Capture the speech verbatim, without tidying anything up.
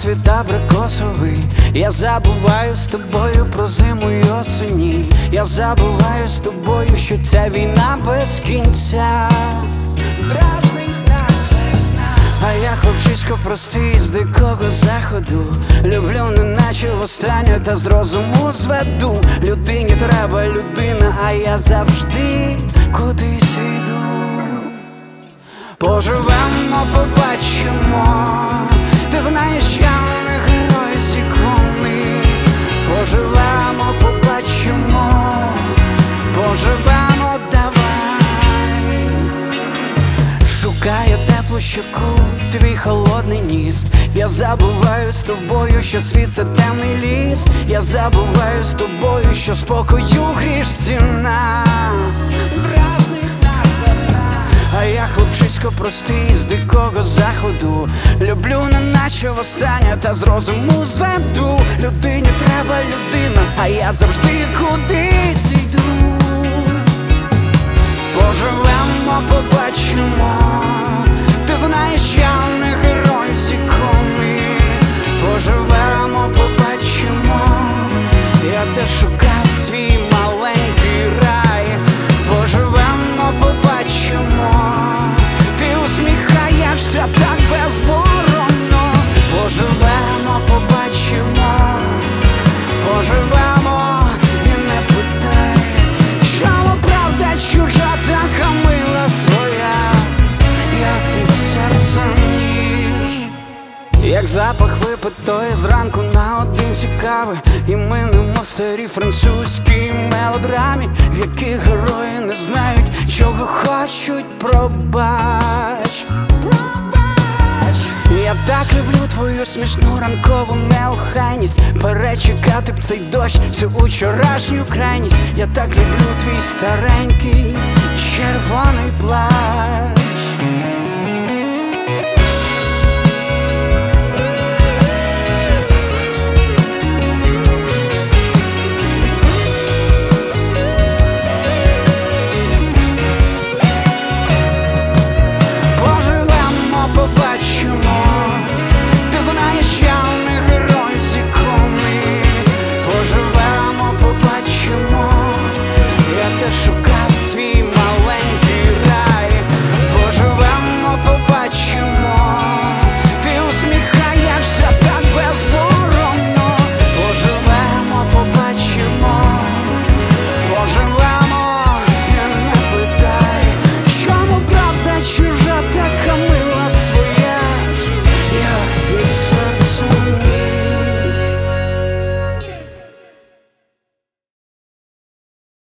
світ абрикосовий. Я забуваю з тобою про зиму й осені. Я забуваю з тобою, що ця війна без кінця. Дражнить нас весна. А я хлопчисько простий з дикого заходу. Люблю неначе востаннє, та з розуму зведу. Людині треба людина, а я завжди кудись йду. Поживемо, побачимо. Ти знаєш, я не герой з ікони. Поживемо, побачимо. Поживемо, давай. Шукаю теплу щоку, твій холодний ніс. Я забуваю з тобою, що світ це темний ліс. Я забуваю з тобою, що спокою гріш ціна. А я хлопчисько простий з дикого заходу. Люблю неначе востаннє, та з розуму зведу. Людині треба людина, а я завжди кудись йду. Поживемо, побачимо. Ти знаєш, я не герой з ікони. Поживемо, побачимо. Я теж шукав свій маленький рай. Поживемо, побачимо. Ти усміхаєшся так безборонно. Поживемо, побачимо. Поживемо і не питай, що правда чужа, така мила своя, як під серцем ніж. Як запах випитої зранку наодинці кави. І ми немов старі французькі мелодрамі, в яких герої не знають, чого хочуть. Пробач, пробач. Я так люблю твою смішну ранкову неохайність. Перечекати б цей дощ, цю учорашню крайність. Я так люблю твій старенький червоний плащ.